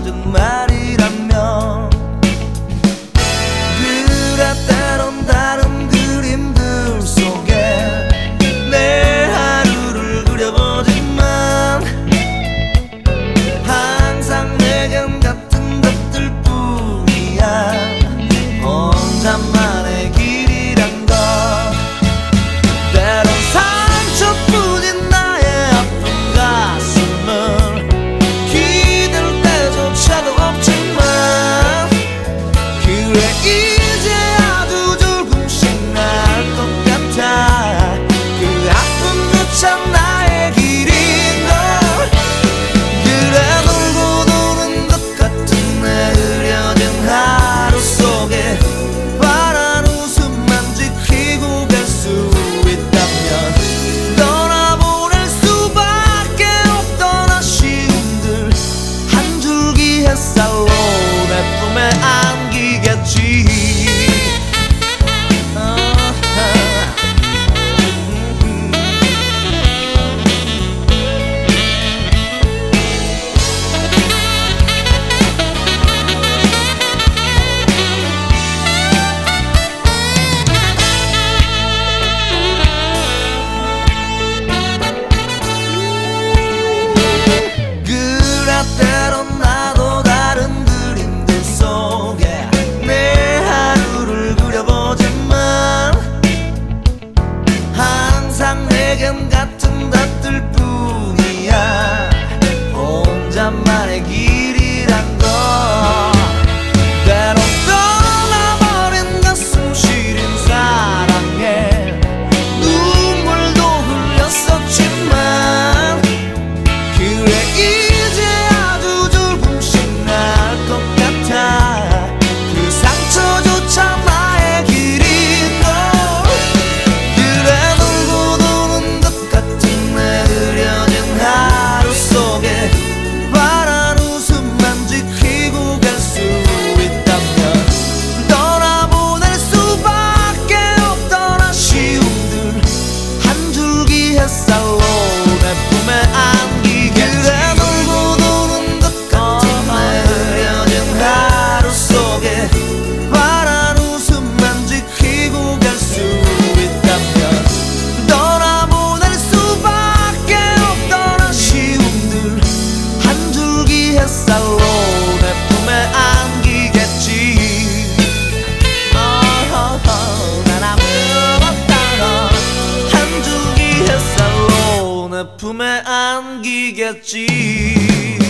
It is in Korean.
그려진 말이라면 그래 때론 다른 그림들 속에 내 하루를 그려보지만 항상 내겐 같은 것들 뿐이야. 혼자만의 길이란 것 때론 상처뿐인 나의 아픈 가슴을 기댈 때조차도 없지만 그래 이제 아주 조금씩 나을 것 같아. 그 아픔조차 나의 길인 걸. 그래 돌고 도는 것 같은 내 그려진 하루 속에 환한 웃음만 지키고 갈 수 있다면 떠나보낼 수밖에 없던 아쉬움들 한 줄기 햇살로 내 품에 안기겠지. 그래 때론 나도 다른 그림들 속에 내 하루를 그려보지만 항상 내겐 같은 것들 뿐이야. 혼자만의 길이란 것 때론 떠나버린 가슴 시린 사랑에 눈물도 흘렸었지만 그래 이제 아주 조금씩 나을 것 같아. 그 상처조차 나의 길인 걸. 그래 돌고 도는 것 같은 내 그려진 하루 속에 환한 웃음만 지키고 갈 수 있다면 떠나보낼 수밖에 없던 아쉬움들 한 줄기 햇살로 내 품에 안기겠지. 그래 돌고 도는 것 같은 내 그려진 하루 속에 환한 웃음만 지키고 갈 수 있다면 떠나보낼 수밖에 없던 아쉬움들 한 줄기 햇살로 내 품에 안기겠지. 난 아무것도 한 줄기 햇살로 내 품에 안기겠지.